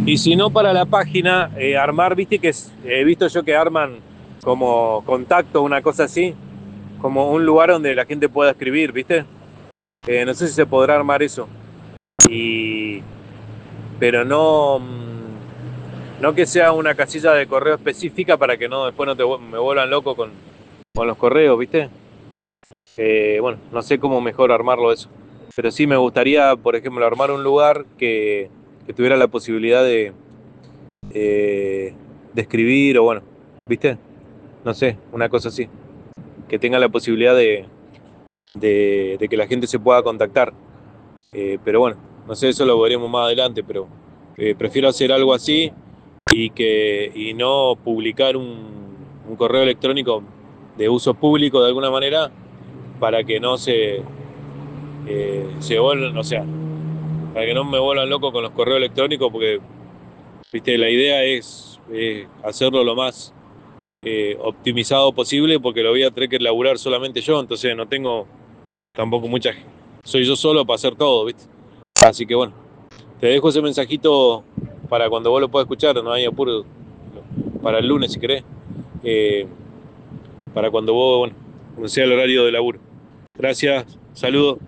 Y si no, para la página, armar, viste que he visto yo que arman como contacto, una cosa así, como un lugar donde la gente pueda escribir, viste. No sé si se podrá armar eso. Y, pero no, no que sea una casilla de correo específica para que no después no me vuelvan loco con los correos, viste. Bueno, no sé cómo mejor armarlo eso. Pero sí me gustaría, por ejemplo, armar un lugar que tuviera la posibilidad eh, de escribir o bueno, ¿viste? No sé, una cosa así. Que tenga la posibilidad de que la gente se pueda contactar. Pero bueno, no sé, eso lo veremos más adelante, pero prefiero hacer algo así y no publicar un correo electrónico de uso público de alguna manera para que no se vuelvan, o sea, para que no me vuelvan loco con los correos electrónicos, porque, viste, la idea es hacerlo lo más optimizado posible, porque lo voy a tener que laburar solamente yo, entonces no tengo tampoco mucha gente. Soy yo solo para hacer todo, ¿viste? Así que bueno, te dejo ese mensajito para cuando vos lo puedas escuchar, no hay apuro, para el lunes si querés, eh, para cuando vos, bueno, cuando sea el horario de laburo. Gracias, saludos.